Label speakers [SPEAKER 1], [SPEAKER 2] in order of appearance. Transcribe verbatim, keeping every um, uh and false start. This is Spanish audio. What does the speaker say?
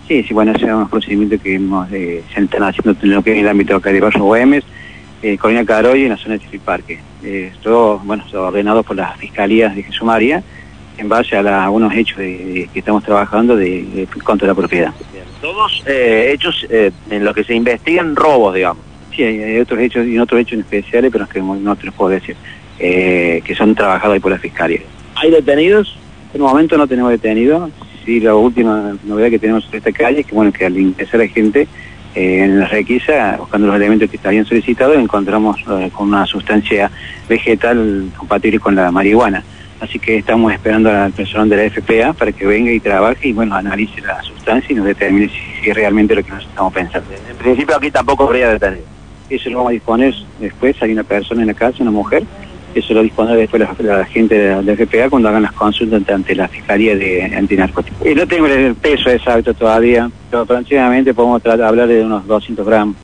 [SPEAKER 1] Sí, sí, bueno, ese es un procedimiento que hemos, eh, se están haciendo en lo que es el ámbito acá de Barrio Güemes, eh, Colonia Caroy y en la zona de Chiriparque. Eh, todo, bueno, ordenado por las fiscalías de Jesús María en base a, la, a unos hechos de, de, que estamos trabajando de, de, contra la propiedad.
[SPEAKER 2] Bien. Todos eh, hechos eh, en los que se investigan robos, digamos.
[SPEAKER 1] Sí, hay, hay otros hechos y otros hechos especiales, pero es que no te los puedo decir, eh, que son trabajados ahí por la fiscalía.
[SPEAKER 2] ¿Hay detenidos?
[SPEAKER 1] En el momento no tenemos detenidos. Sí, la última novedad que tenemos en esta calle es que, bueno, que al ingresar la gente eh, en la requisa, buscando los elementos que estarían solicitados, encontramos eh, con una sustancia vegetal compatible con la marihuana. Así que estamos esperando al personal de la F P A para que venga y trabaje y, bueno, analice la sustancia y nos determine si, si es realmente lo que nos estamos pensando.
[SPEAKER 2] En principio aquí tampoco habría detenido.
[SPEAKER 1] Eso lo vamos a disponer después. Hay una persona en la casa, una mujer. Eso lo dispone después la, la gente de la, de la F P A cuando hagan las consultas ante, ante la Fiscalía de Antinarcóticos. Y no tengo el peso exacto todavía, pero aproximadamente podemos hablar de unos doscientos gramos.